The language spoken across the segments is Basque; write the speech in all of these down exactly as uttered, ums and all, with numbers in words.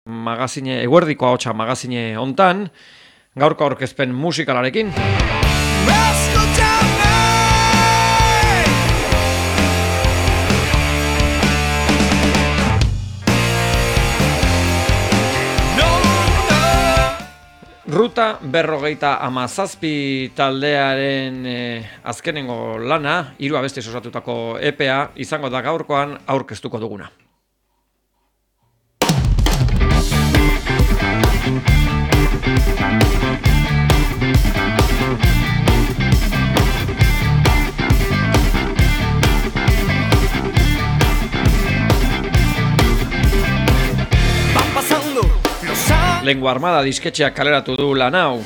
magazine, eguerdiko ahotsa magazine hontan, gaurko aurkezpen musikalarekin. Ruta berrogeita hamazazpi taldearen eh, azkenengo lana, hiru abestiz osatutako E P A, izango da gaurkoan aurkeztuko duguna. Lengua Armada disketxeak kaleratu du lan hau.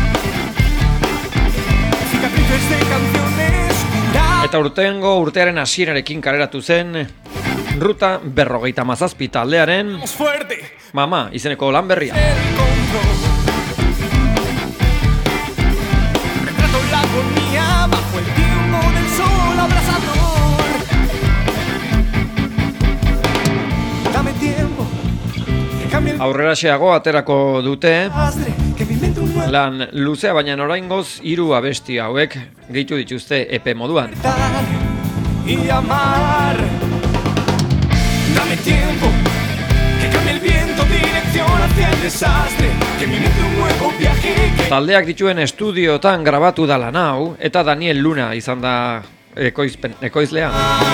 Eta urtengo urtearen hasierarekin kaleratu zen Ruta berrogeita hamazazpi taldearen Mama izeneko lan berria. Aurreraxeago aterako dute lan luzea, baina oraingoz hiru abesti hauek gehitu dituzte E P moduan. Taldeak dituen estudiotan grabatu da lan hau, eta Daniel Luna izan da ekoizpen, ekoizlea.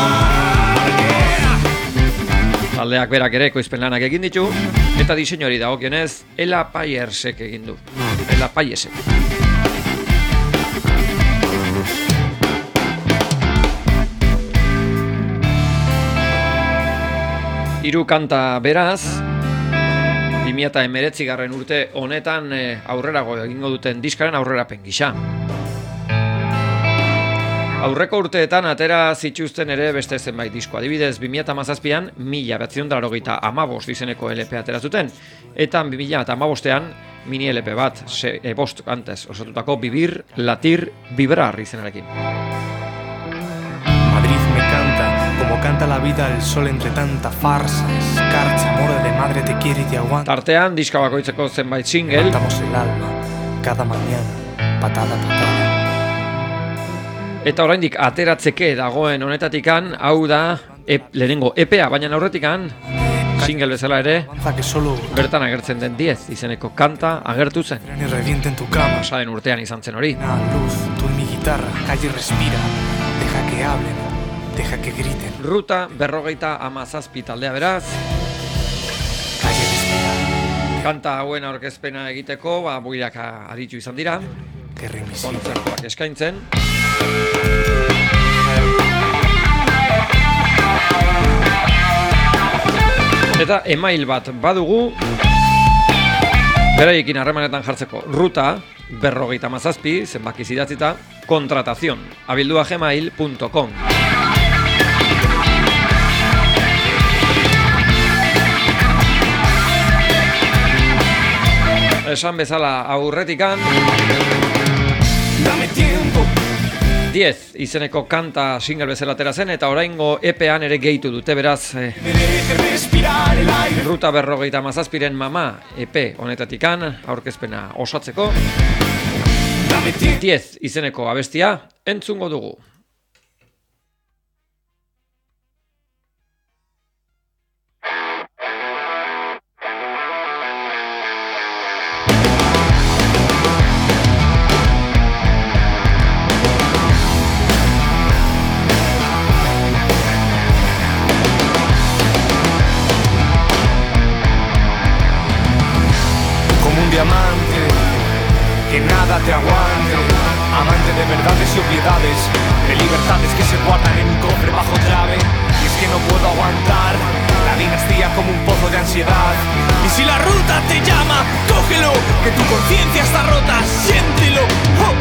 Taldeak berak ere ekoizpen lanak egin ditu, eta diseinuari dagokionez Ela Payersek egin du. Ela Payersek. Hiru kanta beraz, bi mila hemeretzigarren urte honetan aurrerago egingo duten diskaren aurrerapen gisa. Aurreko urteetan atera zituzten ere beste zenbait disko. Adibidez, bi mila hamazazpian mila bederatziehun eta laurogeita hamabost izeneko L P atera zuten, eta bi mila hamabostean mini L P bat, se, e, bost kantez osatutako Vivir, Latir, Vibrar izenarekin. Madrid me canta, como canta la vida el sol entre tanta farsa, escarcha, amor de madre te quiere y te aguanta. Tartean, diska bakoitzeko zenbait single. Levantamos el alma, cada mañana, patada, patada. Eta oraindik ateratzeke dagoen honetatikan, hau da e, lehenengo E P A, baina aurretikan single bezala ere bertan agertzen den diez izeneko kanta agertu zen. Pasaren urtean izan zen hori. Ruta berrogeita hamazazpi taldea beraz. Kanta hauen aurkezpena egiteko, ba, buirak aditu izan dira. Kontzertuak eskaintzen. Eta email bat badugu beraiekin harremanetan jartzeko. Ruta berrogeita hamazazpi zenbakiz idatzita kontratazion abildua gmail punto com. Esan bezala aurretikan diez izeneko kanta single bezala atera zen, eta oraingo E P an ere gehitu dute, beraz eh, Ruta berrogeita hamazazpiren Mama E P honetatikan aurkezpena osatzeko diez izeneko abestia entzungo dugu. Que nada te aguante, amante de verdades y obviedades, de libertades que se guardan en un cofre bajo llave. Y es que no puedo aguantar la dinastía como un pozo de ansiedad. Y si la ruta te llama, cógelo, que tu conciencia está rota, siéntelo. ¡Oh!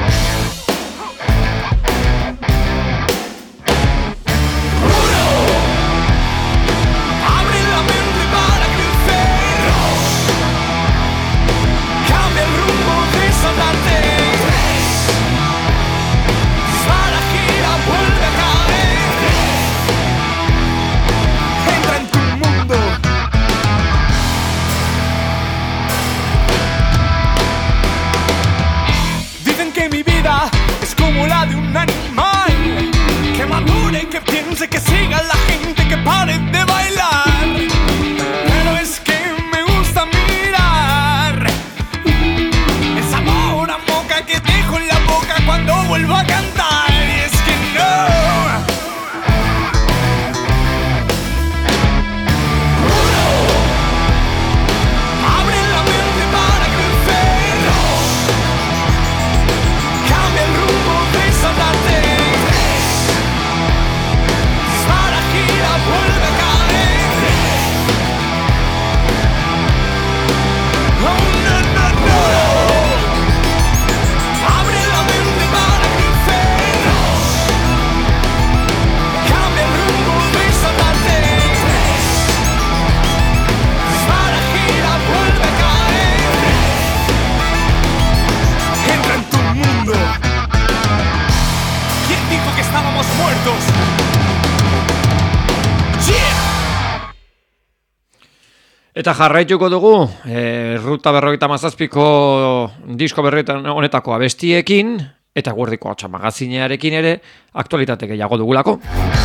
Eta jarraituko dugu, e, Ruta berrogeita hamazazpiko disko berrietan honetako abestiekin, eta Guerdiko Ahotsa magazinearekin ere, aktualitate gehiago dugulako.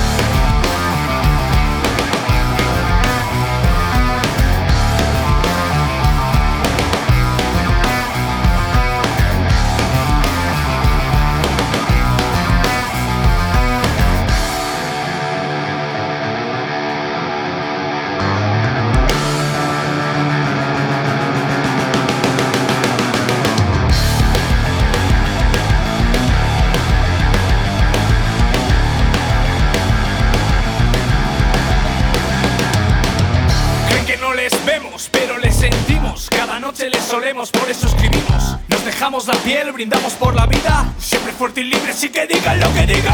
Por eso escribimos, nos dejamos la piel, brindamos por la vida, siempre fuerte y libre, sí que digan lo que digan.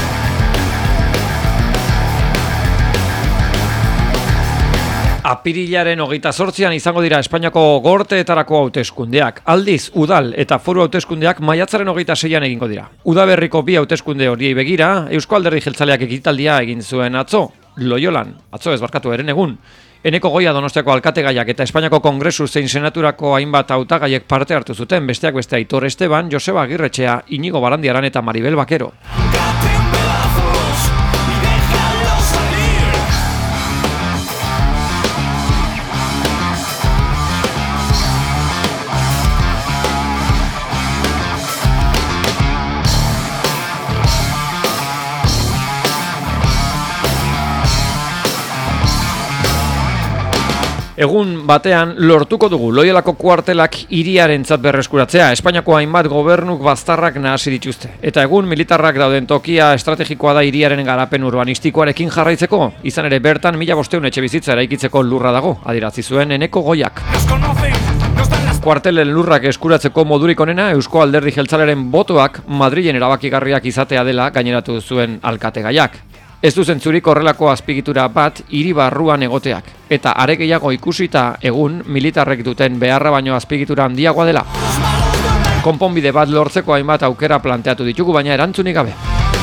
Apirilaren hogeita zortzian izango dira Espainiako gorteetarako hauteskundeak. Aldiz, udal eta foru hauteskundeak maiatzaren hogeita seian egingo dira. Udaberriko bi hauteskunde horiei begira, Eusko Alderdi Jeltzaleak ekitaldia egin zuen atzo, Loiolan, atzo ez barkatu eren egun. Eneko Goia Donostiako alkategaiak eta Espainiako Kongresu zein Senaturako hainbat hautagaiek parte hartu zuten, besteak beste Aitor Esteban, Joseba Agirretxea, Inigo Barandiaran eta Maribel Bakero. Egun batean lortuko dugu Loiolako kuartelak hiriarentzat berreskuratzea. Espainiako hainbat gobernuk baztarrak nahasi dituzte. Eta egun militarrak dauden tokia estrategikoa da hiriaren garapen urbanistikoarekin jarraitzeko. Izan ere bertan mila bostehun etxe bizitza eraikitzeko lurra dago, adierazi zuen Eneko Goiak. Kuartelen lurrak eskuratzeko modurik onena Eusko Alderdi Jeltzalearen botoak Madrilen erabakigarriak izatea dela gaineratu zuen alkategaiak. Ez du zentzurik horrelako azpigitura bat hiri barruan egoteak, eta are gehiago ikusita egun militarrek duten beharra baino azpigitura handiagoa dela. Konponbide bat lortzeko hainbat aukera planteatu ditugu, baina erantzunik gabe.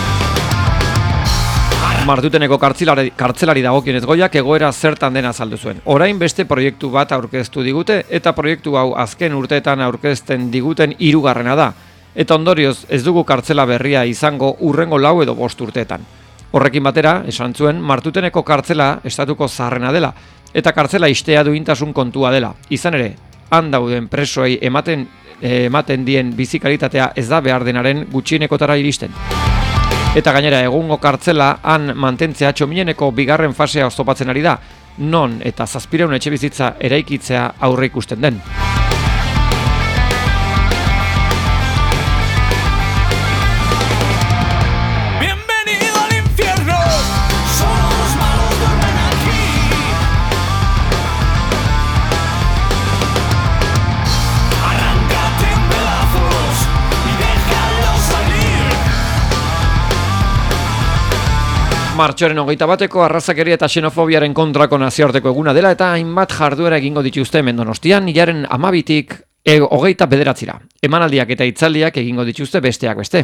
Martuteneko kartzelari, kartzelari dagokionez Goiak egoera zertan dena azaldu zuen. Orain beste proiektu bat aurkeztu digute, eta proiektu hau azken urteetan aurkezten diguten hirugarrena da. Eta ondorioz ez dugu kartzela berria izango hurrengo lau edo bost urteetan. Horrekin batera, esan zuen, Martuteneko kartzela estatuko zaharrena dela, eta kartzela istea duintasun kontua dela. Izan ere, han dauden presoei ematen, eh, ematen dien bizikalitatea ez da behar denaren gutxienekotara iristen. Eta gainera, egungo kartzela han mantentzea txomineneko bigarren fasea oztopatzen ari da, non eta zazpireun etxe bizitza eraikitzea aurre ikusten den. Martxoaren hogeita bateko arrazakeria eta xenofobiaren kontrako nazioarteko eguna dela eta hainbat jarduera egingo dituzte hemen Donostian, hilaren hamabitik e, hogeita bederatzira. Emanaldiak eta hitzaldiak egingo dituzte besteak beste.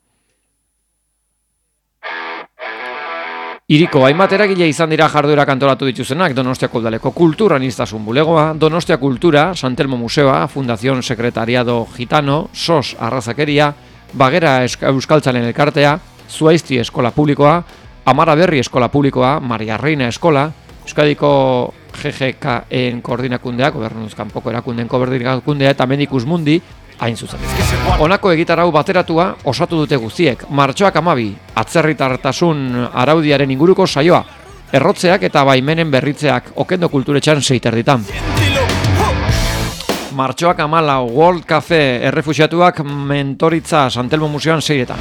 Hiriko hainbat eragile izan dira jarduerak antolatu dituztenak Donostiako udaleko kultura aniztasun bulegoa, Donostia Kultura, Santelmo Museoa, Fundación Secretariado Gitano, S O S Arrazakeria, Bagera Euskaltzalen Elkartea, Zuaizti Eskola Publikoa, Amara Berri Eskola Publikoa, Maria Reina Eskola, Euskadiko G G K-en koordinakundea, gobernuz kanpoko erakundeen koordinakundea eta Medikus Mundi, hain zuzen. Honako egitarau bateratua osatu dute guztiek, martxoak hamabi, atzerritartasun araudiaren inguruko saioa, errotzeak eta baimenen berritzeak Okendo Kulturetxan seiterditan. Martxoak hamalau, World Cafe errefuxiatuak mentoritza Santelmo Museoan seiretan.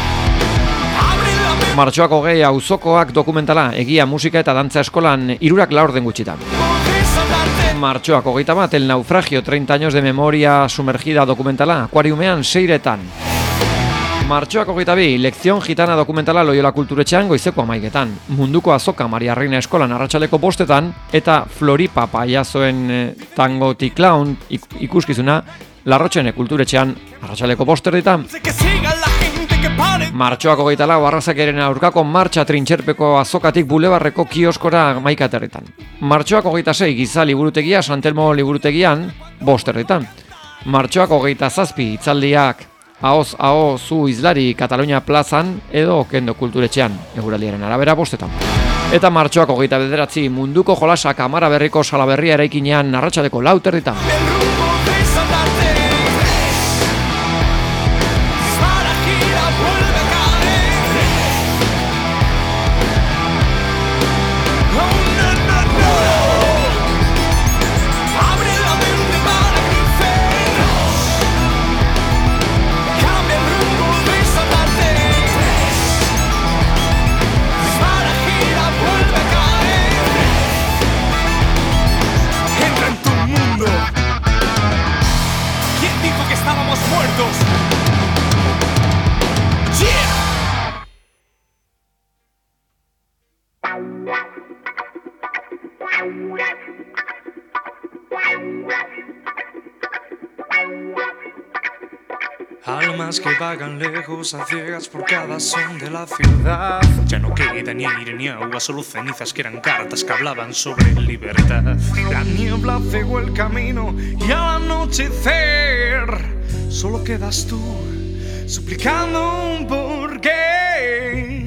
Martxoak hogei auzokoak dokumentala, egia, musika eta dantza eskolan hirurak laurden gutxitan. Martxoak hogeita bat, El Naufragio, treinta años de memoria sumergida dokumentala, Akuariumean seiretan. Martxoak hogeita bi, Lekzion Gitana dokumentala Loiola Kulturetxean goizeko amaiketan. Munduko azoka Maria Reina Eskolan arratsaleko bostetan, eta Floripa Payasoen Tangoti Clown ikuskizuna Larrotxene Kulturetxean arratsaleko bosterditan. que pare. Martxoak hogeita lau arrazakeren aurkako martxa trintxerpeko azokatik bulebarreko kioskora hamaika aterritan. Martxoak hogeita sei giza liburutegia Santelmo liburutegian bost herritan. Martxoak hogeita zazpi hitzaldiak Ahoz aho zu izlari Katalunia plazan edo Okendo kulturetxean, eguraldiaren arabera bostetan. Eta martxoak hogeita bederatzi munduko jolasak Amara Berriko Salaberria eraikinean arratsaldeko lau terditan. Almas que vagan lejos a ciegas por cada son de la ciudad. Ya no queda ni aire ni agua, solo cenizas que eran cartas que hablaban sobre libertad. La niebla cegó el camino y al anochecer solo quedas tú, suplicando un porqué.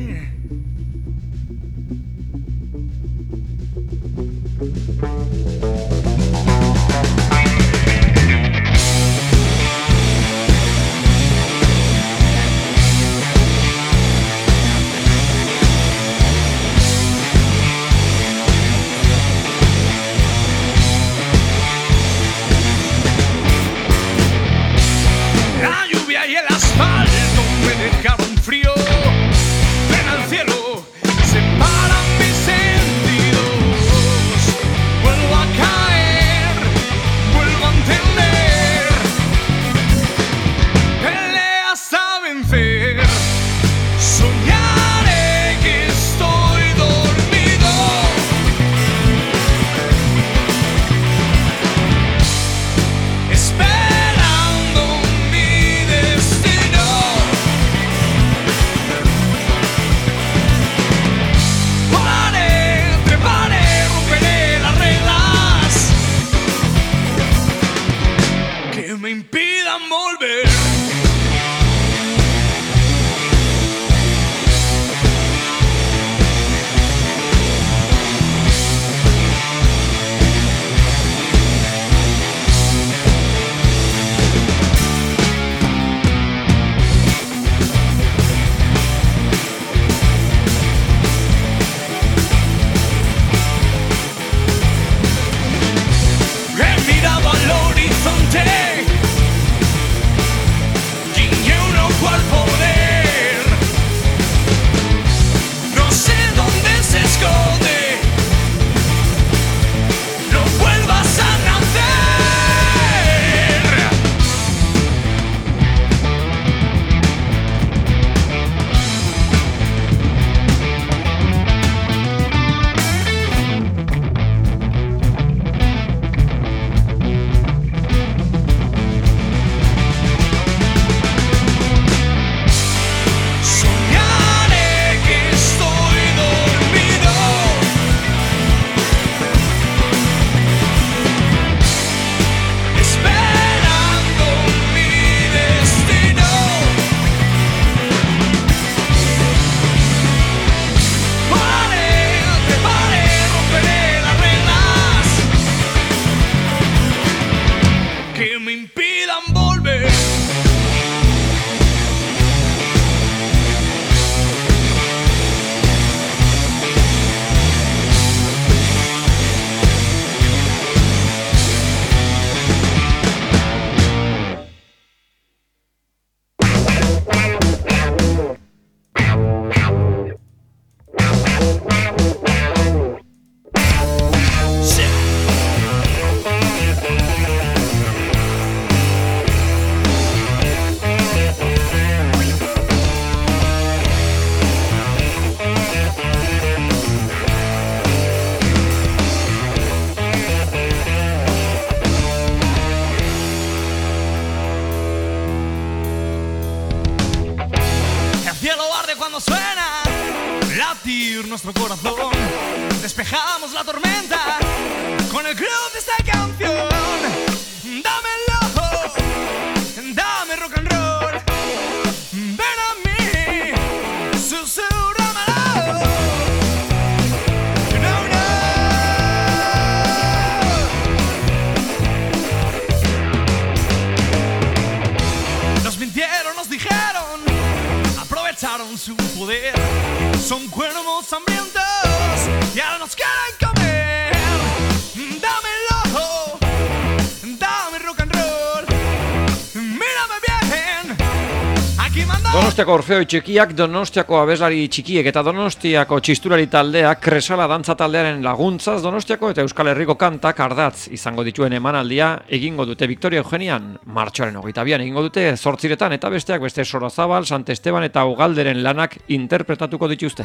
nuestro corazón despejamos la tormenta con el groove de esta canción. Dámelo, dame rock and roll, ven a mí, susurrámelo. No, no. Nos mintieron, nos dijeron, aprovecharon su poder. Son cuervos hambrientos y ahora nos quieren comer. Dámelo, dame rock and roll, mírame bien, aquí manda. Donostiako Orfeoi Txikiak, Donostiako abeslari txikiek eta Donostiako txistulari taldeak Kresala dantza taldearen laguntzaz Donostiako eta Euskal Herriko kantak ardatz izango dituen emanaldia egingo dute Victoria Eugenian martxoaren hogeita bian egingo dute zortziretan eta besteak beste Sorazabal, Sant Esteban eta Ugalderen lanak interpretatuko dituzte.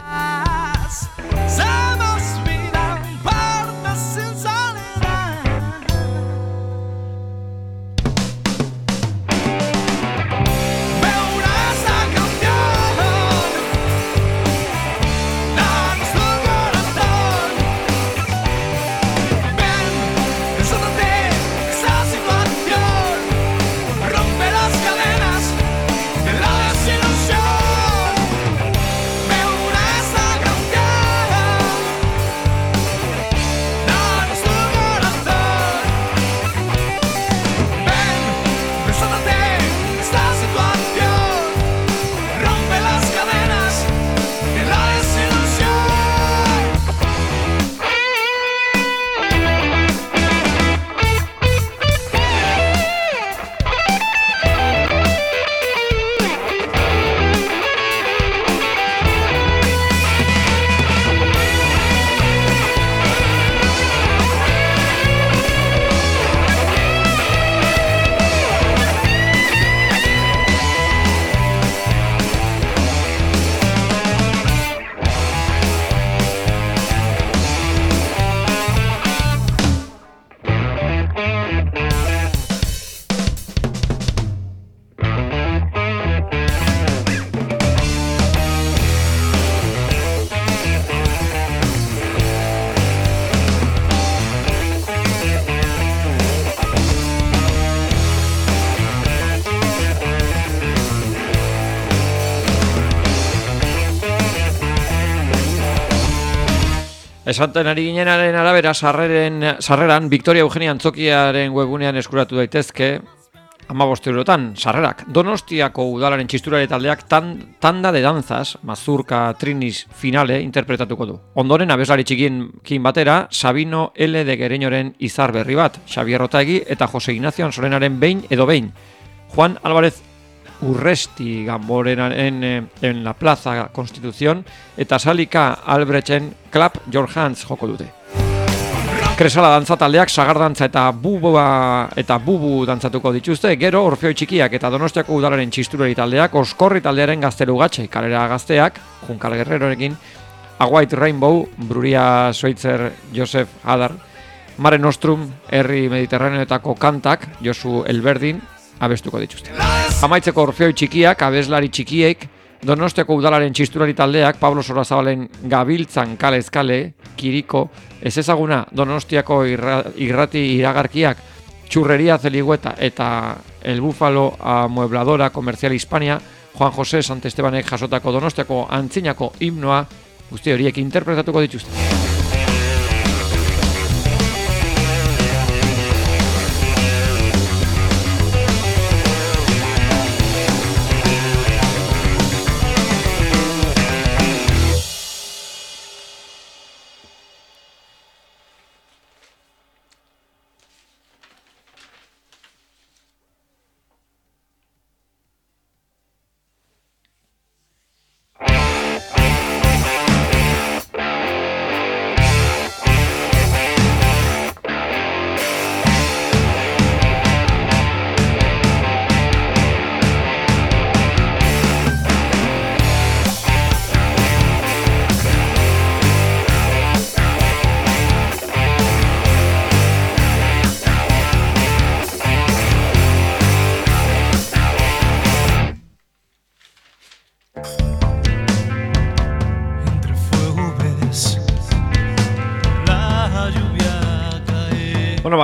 Esanten ari ginenaren arabera sarreren, sarreran Victoria Eugenia Antzokiaren webgunean eskuratu daitezke hamabost eurotan sarrerak. Donostiako udalaren txisturari taldeak tan, tanda de danzas, mazurka trinis finale interpretatuko du. Ondoren abeslari txikiekin batera Sabino L. de Gereñoren izar berri bat, Xabier Otaegi eta Jose Ignacio Ansorenaren behin edo behin. Juan Álvarez Urresti Gamborenaren en, en la Plaza Constitución eta Salika Albrechten Club Your Hands joko dute. Kresala dantza taldeak sagardantza eta bubua eta bubu dantzatuko dituzte, gero Orfeoi Txikiak eta Donostiako udalaren txisturari taldeak Oskorri taldearen gaztelugatxe kalera gazteak Junkal Guerrerorekin, A White Rainbow, Bruria Schweitzer, Josef Hadar, Mare Nostrum, Herri Mediterraneoetako kantak, Josu Elberdin, abestuko dituzte. Amaitzeko Orfeoi Txikiak, abeslari txikiek, Donostiako udalaren txisturari taldeak, Pablo Sorazabalen Gabiltzan kale ezkale, Kiriko, ez ezaguna Donostiako irra, irrati iragarkiak, Churrería Zeligüeta eta El Búfalo Amuebladora Comercial Hispania, Juan José Sant Estebanek jasotako Donostiako antzinako himnoa, guzti horiek interpretatuko dituzte.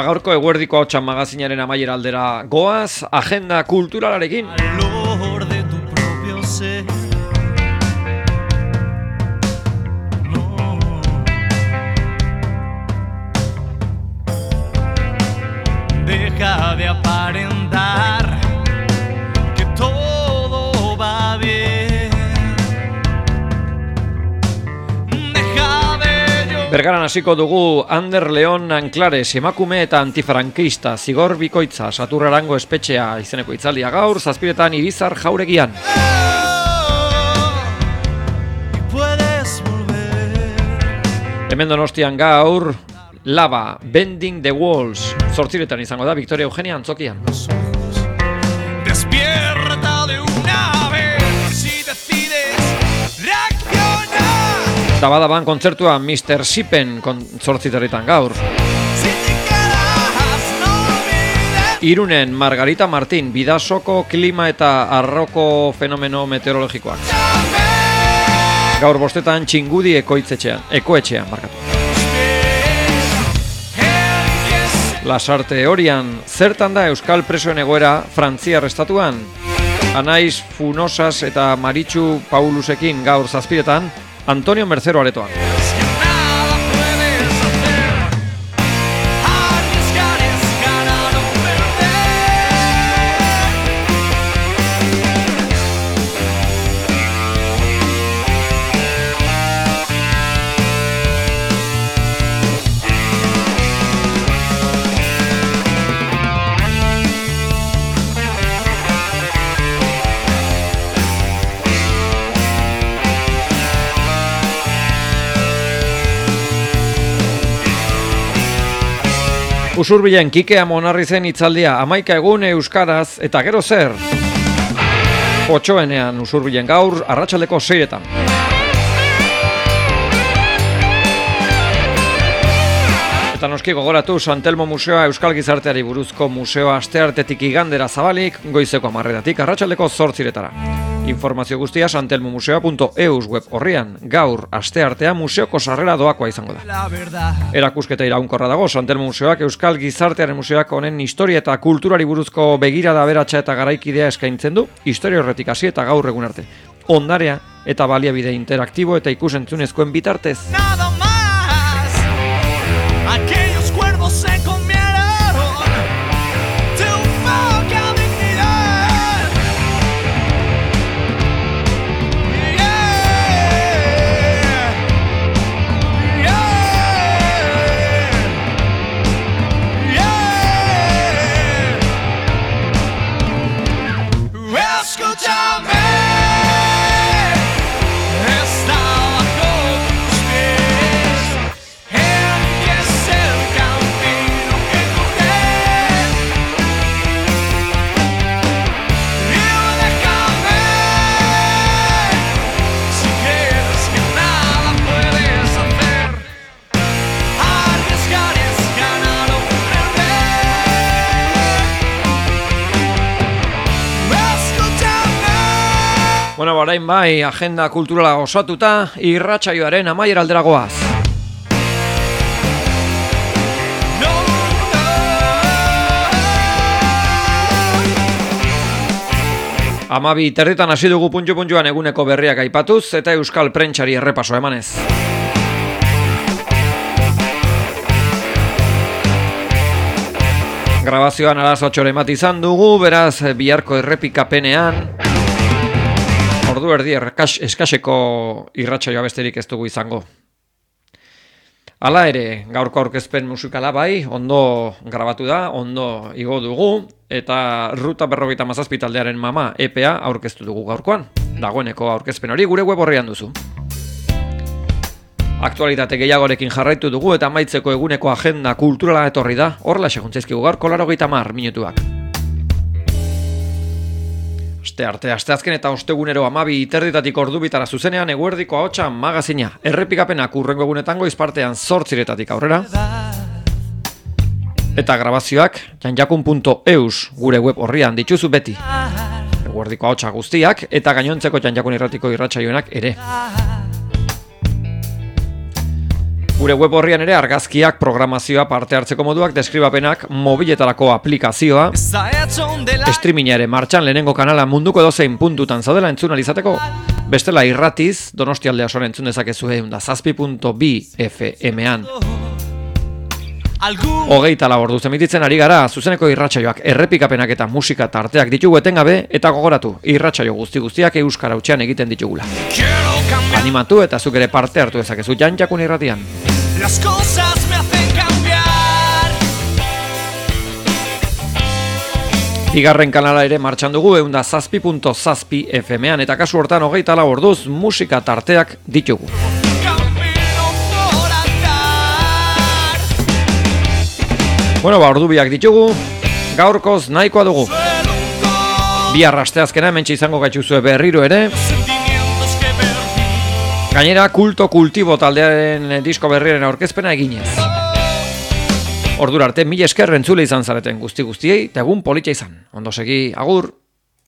Bueno, gaurko eguerdiko ahotsa magazinaren amaiera aldera goaz, agenda kulturalarekin. Valor de tu propio ser. No. Deja de aparentar que todo va bien. Deja de yo. Bergaran hasiko dugu Ander Leon Anclares, emakume eta antifrankista, zigor bikoitza, Saturrarango espetxea izeneko hitzaldia gaur, zazpiretan Irizar Jauregian. Hemen Donostian gaur, Lava, Bending the Walls, zortziretan izango da, Victoria Eugenia Antzokian. Despierta de una vez si decides reaccionar. Tabadaban kontzertua mister Sipen zortziterritan gaur. Si te quedas, no olvides. Irunen Margarita Martín, Bidasoko klima eta arroko fenomeno meteorologikoak. Gaur bostetan Txingudi ekoitzetxean, ekoetxean, markatu. Lasarte horian, zertan da Euskal presoen egoera Frantziar estatuan? Anaiz Funosas eta Maritxu Paulusekin gaur zazpiretan, Antonio Mercero aretoan. Es que nada puedes hacer. Arriesgar es ganar o Usurbilen Kikea Monarri zen hitzaldia, hamaika egun euskaraz eta gero zer? Otsoenean Usurbilen gaur, arratsaldeko seiretan. Eta noski gogoratu San Telmo Museoa Euskal Gizarteari buruzko museoa asteartetik igandera zabalik, goizeko hamarretatik arratsaldeko zortziretara. Informazio guztia santelmomuseo punto eus web horrian, gaur asteartea museoko sarrera doakoa izango da. la verdad. Erakusketa iraunkorra dago, San Telmo Museoak Euskal Gizartearen Museoak honen historia eta kulturari buruzko begirada aberatsa eta garaikidea eskaintzen du, historia horretik hasi eta gaur egun arte. Ondarea eta baliabide interaktibo eta ikusentzunezkoen bitartez. Nada más. Aquellos cuervos se comieron de un poca dignidad. Yeah. Yeah. Yeah. Escúchame. Bueno, orain bai, agenda kulturala osatuta, irratsaioaren amaiera aldera goaz. Amabi terditan hasi dugu puntxu-puntxuan eguneko berriak aipatuz eta euskal prentsari errepaso emanez. Grabazioan arazo txore bat izan dugu, beraz biharko errepikapenean ordu erdi eskaseko irratsaioa besterik ez dugu izango. Hala ere, gaurko aurkezpen musikala bai, ondo grabatu da, ondo igo dugu, eta Ruta berrogeita hamazazpi taldearen mama E P A aurkeztu dugu gaurkoan. Dagoeneko aurkezpen hori gure web horrian duzu. Aktualitate gehiagorekin jarraitu dugu eta amaitzeko eguneko agenda kulturala etorri da, horrela seguntzaizkigu gaurko laurogeita hamar minutuak. Aste arte, asteazken eta ostegunero amabi iterditatik ordubitara zuzenean eguerdiko ahotsa magazina. Errepikapenak urrengo egunetan goizpartean zortziretatik aurrera. Eta grabazioak janjakun puntu eus gure web horrian dituzu beti. Eguerdiko ahotsa guztiak eta gainontzeko janjakun irratiko irratsaioenak ere. Gure web horrian ere argazkiak, programazioa, parte hartzeko moduak, deskribapenak, mobiletarako aplikazioa, streaminga ere martxan lehenengo kanala munduko edozein puntutan zaudela entzun alizateko. Bestela irratiz, Donostialdea osoan entzun dezakezu egun da zazpi puntu bi F M-an. Hogeita lau orduz emititzen ari gara, zuzeneko irratsaioak, errepikapenak eta musika tarteak ditugu etengabe, eta gogoratu, irratsaio guzti guztiak euskara hutsean egiten ditugula. Animatu eta zuk ere parte hartu dezakezu Jantxakun irratian. Las cosas me hacen cambiar. Bigarren kanala ere martxan dugu ehun eta zazpi puntu zazpi F M-an eta kasu hortan hogeita lau orduz musika tarteak ditugu. Bueno, ba, ordu biak ditugu, gaurkoz nahikoa dugu. Bihar asteazkena hementxe izango gaituzue berriro ere. Gainera, kulto kultibo taldearen disko berriaren aurkezpena eginez. Ordura arte, mila esker entzule izan zareten guzti guztiei, eta egun politxa izan. Ondo segi, agur!